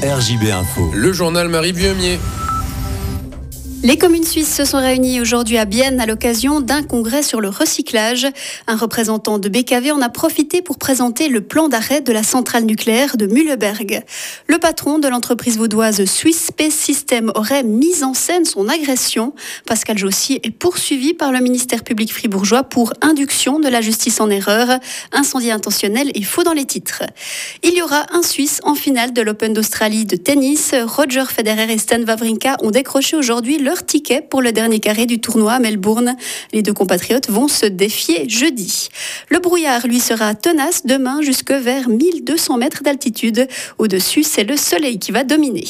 RJB Info. Le journal Marie Bieumier. Les communes suisses se sont réunies aujourd'hui à Bienne à l'occasion d'un congrès sur le recyclage. Un représentant de BKV en a profité pour présenter le plan d'arrêt de la centrale nucléaire de Mühleberg. Le patron de l'entreprise vaudoise Swiss Space System aurait mis en scène son agression. Pascal Jossier est poursuivi par le ministère public fribourgeois pour induction de la justice en erreur, incendie intentionnel et faux dans les titres. Il y aura un Suisse en finale de l'Open d'Australie de tennis. Roger Federer et Stan Wawrinka ont décroché aujourd'hui leur ticket pour le dernier carré du tournoi à Melbourne. Les deux compatriotes vont se défier jeudi. Le brouillard, lui, sera tenace demain jusque vers 1200 mètres d'altitude. Au-dessus, c'est le soleil qui va dominer.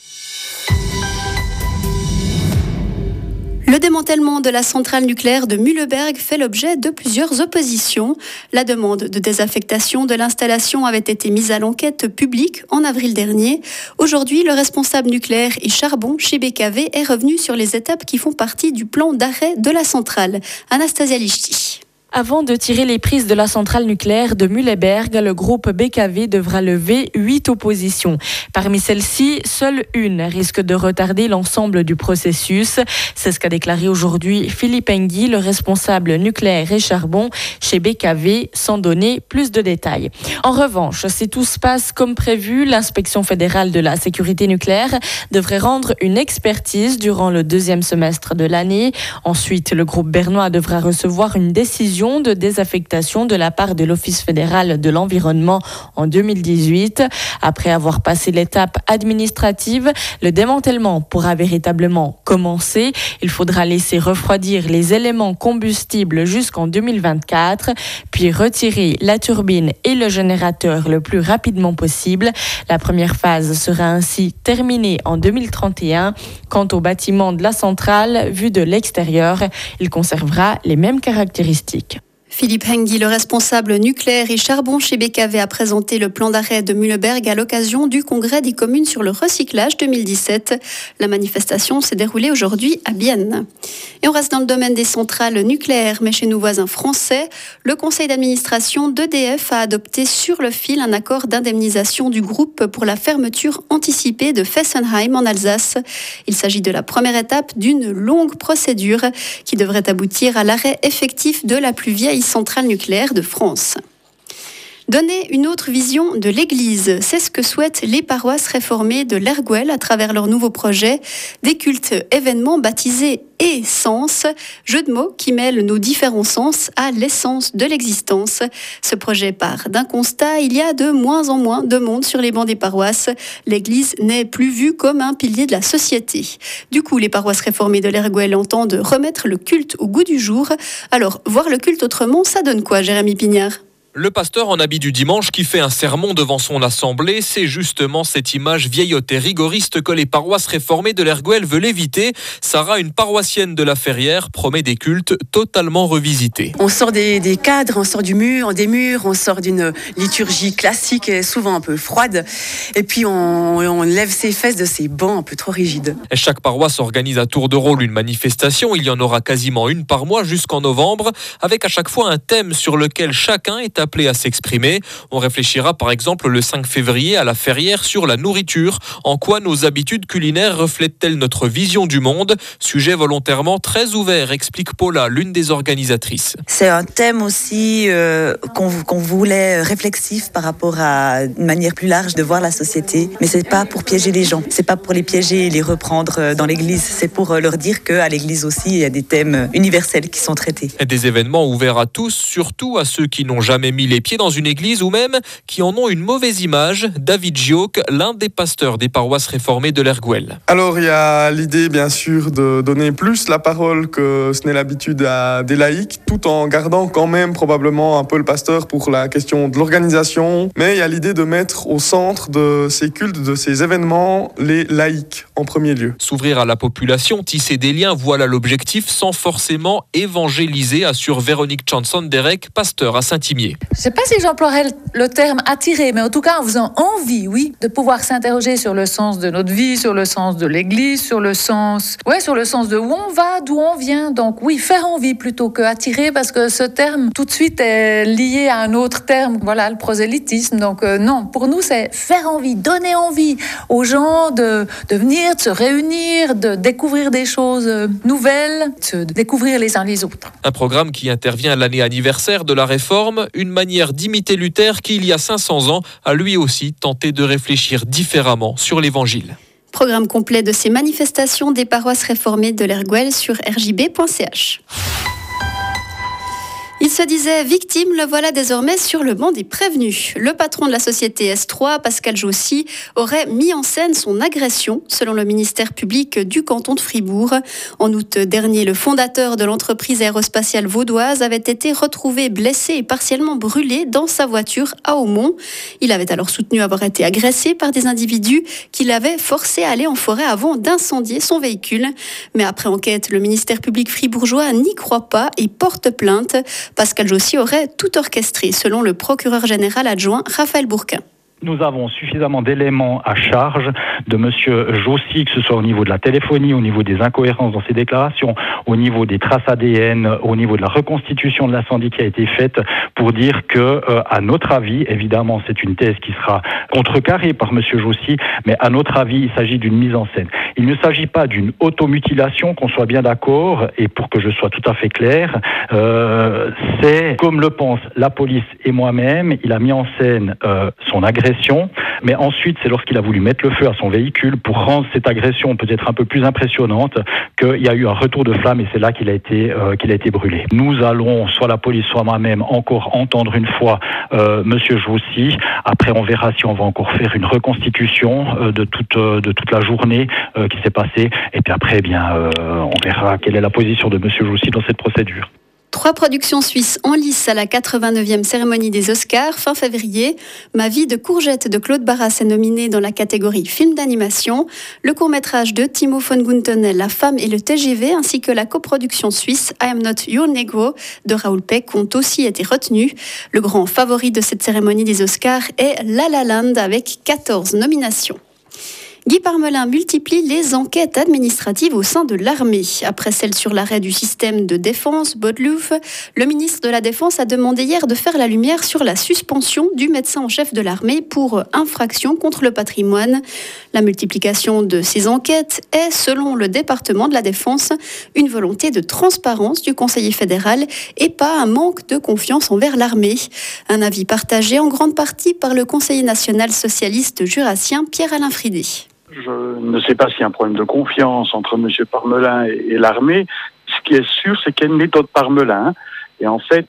Le démantèlement de la centrale nucléaire de Mühleberg fait l'objet de plusieurs oppositions. La demande de désaffectation de l'installation avait été mise à l'enquête publique en avril dernier. Aujourd'hui, le responsable nucléaire et charbon chez BKV est revenu sur les étapes qui font partie du plan d'arrêt de la centrale. Anastasia Lichty. Avant de tirer les prises de la centrale nucléaire de Mühleberg, le groupe BKV devra lever 8 oppositions. Parmi celles-ci, seule une risque de retarder l'ensemble du processus. C'est ce qu'a déclaré aujourd'hui Philippe Enghi, le responsable nucléaire et charbon chez BKV, sans donner plus de détails. En revanche, si tout se passe comme prévu, l'inspection fédérale de la sécurité nucléaire devrait rendre une expertise durant le deuxième semestre de l'année. Ensuite, le groupe bernois devra recevoir une décision de désaffectation de la part de l'Office fédéral de l'environnement en 2018. Après avoir passé l'étape administrative, le démantèlement pourra véritablement commencer. Il faudra laisser refroidir les éléments combustibles jusqu'en 2024, puis retirer la turbine et le générateur le plus rapidement possible. La première phase sera ainsi terminée en 2031. Quant au bâtiment de la centrale, vu de l'extérieur, il conservera les mêmes caractéristiques. Philippe Enghi, le responsable nucléaire et charbon chez BKV, a présenté le plan d'arrêt de Mühleberg à l'occasion du congrès des communes sur le recyclage 2017. La manifestation s'est déroulée aujourd'hui à Bienne. Et on reste dans le domaine des centrales nucléaires, mais chez nos voisins français. Le conseil d'administration d'EDF a adopté sur le fil un accord d'indemnisation du groupe pour la fermeture anticipée de Fessenheim en Alsace. Il s'agit de la première étape d'une longue procédure qui devrait aboutir à l'arrêt effectif de la plus vieille centrale nucléaire de France. Donner une autre vision de l'Église, c'est ce que souhaitent les paroisses réformées de l'Erguel à travers leur nouveau projet. Des cultes événements baptisés Essence, jeu de mots qui mêle nos différents sens à l'essence de l'existence. Ce projet part d'un constat, il y a de moins en moins de monde sur les bancs des paroisses. L'Église n'est plus vue comme un pilier de la société. Du coup, les paroisses réformées de l'Erguel entendent remettre le culte au goût du jour. Alors, voir le culte autrement, ça donne quoi, Jérémy Pignard ? Le pasteur en habit du dimanche qui fait un sermon devant son assemblée, c'est justement cette image vieillotte et rigoriste que les paroisses réformées de l'Erguel veulent éviter. Sarah, une paroissienne de la Ferrière, promet des cultes totalement revisités. On sort des cadres, on sort des murs, on sort d'une liturgie classique et souvent un peu froide. Et puis on lève ses fesses de ces bancs un peu trop rigides. Et chaque paroisse organise à tour de rôle une manifestation. Il y en aura quasiment une par mois jusqu'en novembre, avec à chaque fois un thème sur lequel chacun est appelé à s'exprimer. On réfléchira par exemple le 5 février à la Ferrière sur la nourriture. En quoi nos habitudes culinaires reflètent-elles notre vision du monde ? Sujet volontairement très ouvert, explique Paula, l'une des organisatrices. C'est un thème aussi qu'on voulait réflexif par rapport à une manière plus large de voir la société. Mais c'est pas pour piéger les gens, c'est pas pour les piéger et les reprendre dans l'église. C'est pour leur dire qu'à l'église aussi, il y a des thèmes universels qui sont traités. Et des événements ouverts à tous, surtout à ceux qui n'ont jamais mis les pieds dans une église ou même qui en ont une mauvaise image. David Gioc, l'un des pasteurs des paroisses réformées de l'Erguel. Alors il y a l'idée bien sûr de donner plus la parole que ce n'est l'habitude à des laïcs, tout en gardant quand même probablement un peu le pasteur pour la question de l'organisation. Mais il y a l'idée de mettre au centre de ces cultes, de ces événements, les laïcs en premier lieu. S'ouvrir à la population, tisser des liens, voilà l'objectif, sans forcément évangéliser, assure Véronique Chanson-Derek, pasteur à Saint-Imier. Je ne sais pas si j'emploierais le terme attirer, mais en tout cas en faisant envie, oui, de pouvoir s'interroger sur le sens de notre vie, sur le sens de l'Église, sur le sens de où on va, d'où on vient. Donc oui, faire envie plutôt que attirer, parce que ce terme tout de suite est lié à un autre terme, voilà, le prosélytisme. Donc non, pour nous c'est faire envie, donner envie aux gens de venir, de se réunir, de découvrir des choses nouvelles, de se découvrir les uns les autres. Un programme qui intervient à l'année anniversaire de la Réforme, une manière d'imiter Luther qui, il y a 500 ans, a lui aussi tenté de réfléchir différemment sur l'Évangile. Programme complet de ces manifestations des paroisses réformées de l'Erguel sur rjb.ch. Il se disait victime, le voilà désormais sur le banc des prévenus. Le patron de la société S3, Pascal Jossy, aurait mis en scène son agression, selon le ministère public du canton de Fribourg. En août dernier, le fondateur de l'entreprise aérospatiale vaudoise avait été retrouvé blessé et partiellement brûlé dans sa voiture à Aumont. Il avait alors soutenu avoir été agressé par des individus qui l'avaient forcé à aller en forêt avant d'incendier son véhicule. Mais après enquête, le ministère public fribourgeois n'y croit pas et porte plainte. Pascal Jossy aurait tout orchestré, selon le procureur général adjoint Raphaël Bourquin. Nous avons suffisamment d'éléments à charge de monsieur Jossy, que ce soit au niveau de la téléphonie, au niveau des incohérences dans ses déclarations, au niveau des traces ADN, au niveau de la reconstitution de l'incendie qui a été faite, pour dire que, à notre avis, évidemment, c'est une thèse qui sera contrecarrée par monsieur Jossy, mais à notre avis, il s'agit d'une mise en scène. Il ne s'agit pas d'une automutilation, qu'on soit bien d'accord, et pour que je sois tout à fait clair, c'est, comme le pense la police et moi-même, il a mis en scène son agression. Mais ensuite, c'est lorsqu'il a voulu mettre le feu à son véhicule pour rendre cette agression peut-être un peu plus impressionnante qu'il y a eu un retour de flamme et c'est là qu'il a été brûlé. Nous allons, soit la police, soit moi-même, encore entendre une fois monsieur Jossy. Après, on verra si on va encore faire une reconstitution de toute la journée qui s'est passée. Et puis après, on verra quelle est la position de monsieur Jossy dans cette procédure. 3 productions suisses en lice à la 89e cérémonie des Oscars fin février. Ma vie de courgette de Claude Barras est nominé dans la catégorie film d'animation. Le court-métrage de Timo von Gunther, La femme et le TGV, ainsi que la coproduction suisse I Am Not Your Negro de Raoul Peck ont aussi été retenus. Le grand favori de cette cérémonie des Oscars est La La Land avec 14 nominations. Guy Parmelin multiplie les enquêtes administratives au sein de l'armée. Après celle sur l'arrêt du système de défense, Bodlouf, le ministre de la Défense a demandé hier de faire la lumière sur la suspension du médecin en chef de l'armée pour infraction contre le patrimoine. La multiplication de ces enquêtes est, selon le département de la Défense, une volonté de transparence du conseiller fédéral et pas un manque de confiance envers l'armée. Un avis partagé en grande partie par le conseiller national socialiste jurassien Pierre-Alain Fridet. Je ne sais pas s'il y a un problème de confiance entre M. Parmelin et l'armée. Ce qui est sûr, c'est qu'il y a une méthode Parmelin. Et en fait,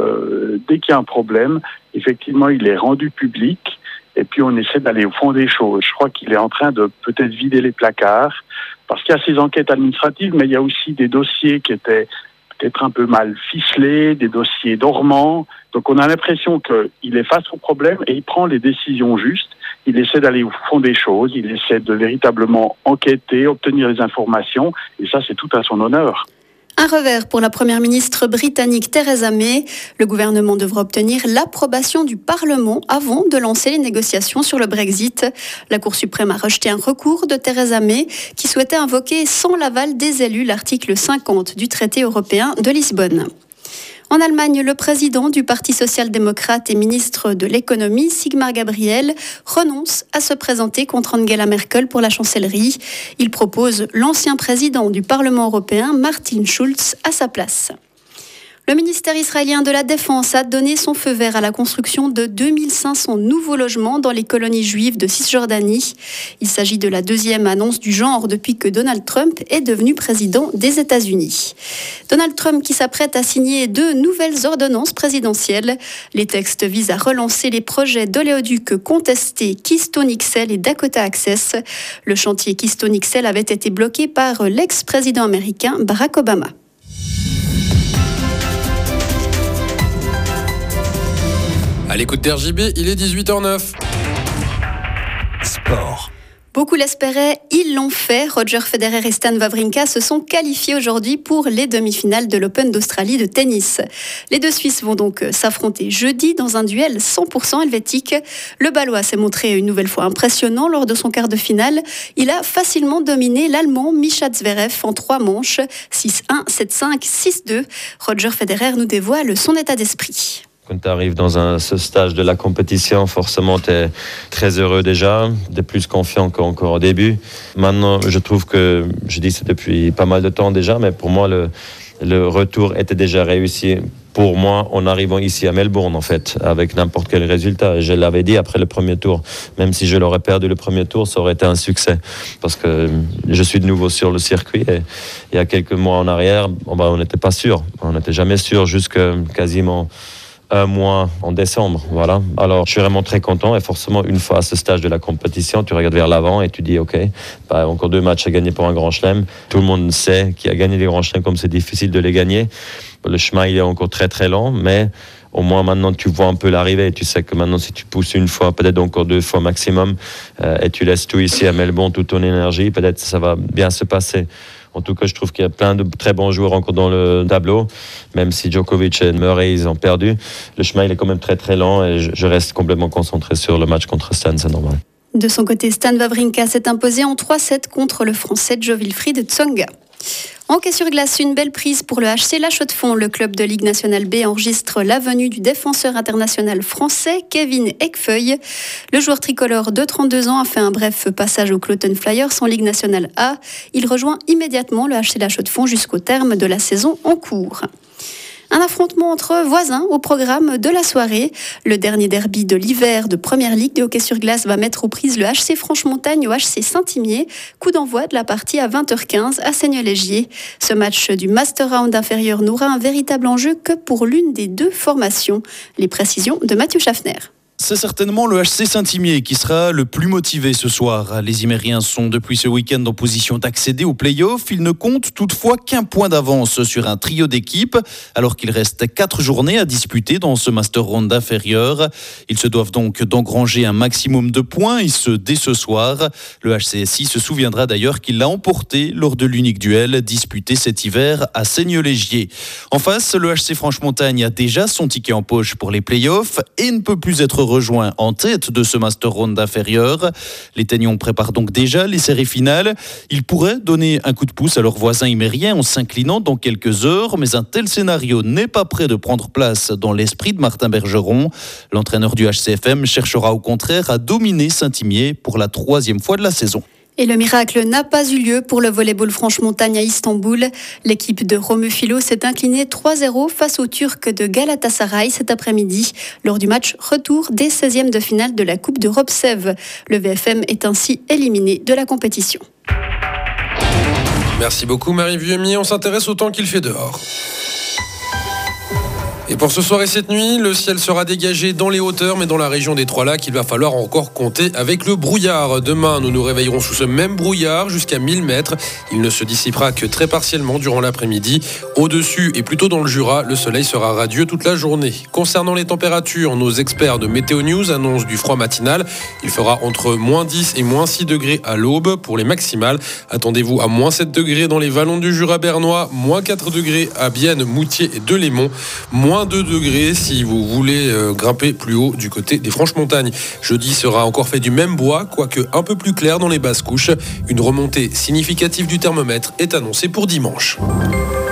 dès qu'il y a un problème, effectivement, il est rendu public. Et puis, on essaie d'aller au fond des choses. Je crois qu'il est en train de peut-être vider les placards. Parce qu'il y a ces enquêtes administratives, mais il y a aussi des dossiers qui étaient peut-être un peu mal ficelés, des dossiers dormants. Donc, on a l'impression qu'il est face au problème et il prend les décisions justes. Il essaie d'aller au fond des choses, il essaie de véritablement enquêter, obtenir les informations, et ça, c'est tout à son honneur. Un revers pour la première ministre britannique Theresa May. Le gouvernement devra obtenir l'approbation du Parlement avant de lancer les négociations sur le Brexit. La Cour suprême a rejeté un recours de Theresa May qui souhaitait invoquer sans l'aval des élus l'article 50 du traité européen de Lisbonne. En Allemagne, le président du Parti social-démocrate et ministre de l'économie, Sigmar Gabriel, renonce à se présenter contre Angela Merkel pour la chancellerie. Il propose l'ancien président du Parlement européen, Martin Schulz, à sa place. Le ministère israélien de la Défense a donné son feu vert à la construction de 2500 nouveaux logements dans les colonies juives de Cisjordanie. Il s'agit de la deuxième annonce du genre depuis que Donald Trump est devenu président des États-Unis. Donald Trump qui s'apprête à signer 2 nouvelles ordonnances présidentielles. Les textes visent à relancer les projets d'oléoducs contestés Keystone XL et Dakota Access. Le chantier Keystone XL avait été bloqué par l'ex-président américain Barack Obama. À l'écoute d'RJB, il est 18h09. Sport. Beaucoup l'espéraient, ils l'ont fait. Roger Federer et Stan Wawrinka se sont qualifiés aujourd'hui pour les demi-finales de l'Open d'Australie de tennis. Les deux Suisses vont donc s'affronter jeudi dans un duel 100% helvétique. Le Balois s'est montré une nouvelle fois impressionnant lors de son quart de finale. Il a facilement dominé l'Allemand Mischa Zverev en 3 manches, 6-1, 7-5, 6-2. Roger Federer nous dévoile son état d'esprit. Quand tu arrives dans ce stage de la compétition, forcément, tu es très heureux déjà, tu es plus confiant qu'encore au début. Maintenant, je trouve que, je dis ça depuis pas mal de temps déjà, mais pour moi, le retour était déjà réussi. Pour moi, en arrivant ici à Melbourne, en fait, avec n'importe quel résultat. Je l'avais dit après le premier tour. Même si je l'aurais perdu le premier tour, ça aurait été un succès. Parce que je suis de nouveau sur le circuit. Et il y a quelques mois en arrière, on n'était pas sûr. On n'était jamais sûr jusqu'à quasiment un mois en décembre, voilà. Alors, je suis vraiment très content et forcément, une fois à ce stage de la compétition, tu regardes vers l'avant et tu dis, OK, encore 2 matchs à gagner pour un grand chelem. Tout le monde sait qui a gagné les grands chelems, comme c'est difficile de les gagner. Le chemin, il est encore très, très long, mais au moins maintenant, tu vois un peu l'arrivée. Tu sais que maintenant, si tu pousses une fois, peut-être encore 2 fois maximum, et tu laisses tout ici à Melbourne, toute ton énergie, peut-être ça va bien se passer. En tout cas, je trouve qu'il y a plein de très bons joueurs encore dans le tableau. Même si Djokovic et Murray, ils ont perdu. Le chemin, il est quand même très, très lent et je reste complètement concentré sur le match contre Stan, c'est normal. De son côté, Stan Wawrinka s'est imposé en 3-7 contre le Français Jo-Wilfried Tsonga. En hockey sur glace, une belle prise pour le HC La Chaux-de-Fonds. Le club de Ligue nationale B enregistre la venue du défenseur international français Kevin Eckfeuille. Le joueur tricolore de 32 ans a fait un bref passage au Cloton Flyers en Ligue nationale A. Il rejoint immédiatement le HC La Chaux-de-Fonds jusqu'au terme de la saison en cours. Un affrontement entre voisins au programme de la soirée. Le dernier derby de l'hiver de Première Ligue de hockey sur glace va mettre aux prises le HC Franche-Montagne au HC Saint-Imier. Coup d'envoi de la partie à 20h15 à Seignelay-Gier. Ce match du Master Round inférieur n'aura un véritable enjeu que pour l'une des 2 formations. Les précisions de Mathieu Schaffner. C'est certainement le HC Saint-Imier qui sera le plus motivé ce soir. Les Imériens sont depuis ce week-end en position d'accéder aux play-offs. Ils ne comptent toutefois qu'1 point d'avance sur un trio d'équipes, alors qu'il reste 4 journées à disputer dans ce Master Round inférieur. Ils se doivent donc d'engranger un maximum de points, et ce dès ce soir. Le HCSI se souviendra d'ailleurs qu'il l'a emporté lors de l'unique duel disputé cet hiver à Seignelay-Gier. En face, le HC Franche-Montagne a déjà son ticket en poche pour les play-offs et ne peut plus être rejoint en tête de ce Master Round inférieur. Les Teignons préparent donc déjà les séries finales. Ils pourraient donner un coup de pouce à leurs voisins imériens en s'inclinant dans quelques heures, mais un tel scénario n'est pas prêt de prendre place dans l'esprit de Martin Bergeron. L'entraîneur du HCFM cherchera au contraire à dominer Saint-Imier pour la 3e fois de la saison. Et le miracle n'a pas eu lieu pour le volleyball Franche-Montagne à Istanbul. L'équipe de Romu Filo s'est inclinée 3-0 face aux Turcs de Galatasaray cet après-midi, lors du match retour des 16e de finale de la Coupe d'Europe Sèvres. Le VFM est ainsi éliminé de la compétition. Merci beaucoup Marie Vieux-Mi. On s'intéresse au temps qu'il fait dehors. Et pour ce soir et cette nuit, le ciel sera dégagé dans les hauteurs, mais dans la région des Trois-Lacs, il va falloir encore compter avec le brouillard. Demain, nous nous réveillerons sous ce même brouillard jusqu'à 1000 mètres. Il ne se dissipera que très partiellement durant l'après-midi. Au-dessus et plutôt dans le Jura, le soleil sera radieux toute la journée. Concernant les températures, nos experts de Météo News annoncent du froid matinal. Il fera entre -10 et -6 degrés à l'aube pour les maximales. Attendez-vous à -7 degrés dans les vallons du Jura bernois, -4 degrés à Bienne, Moutier et Delémont, -2 degrés si vous voulez grimper plus haut du côté des Franches-Montagnes. Jeudi sera encore fait du même bois, quoique un peu plus clair dans les basses couches. Une remontée significative du thermomètre est annoncée pour dimanche.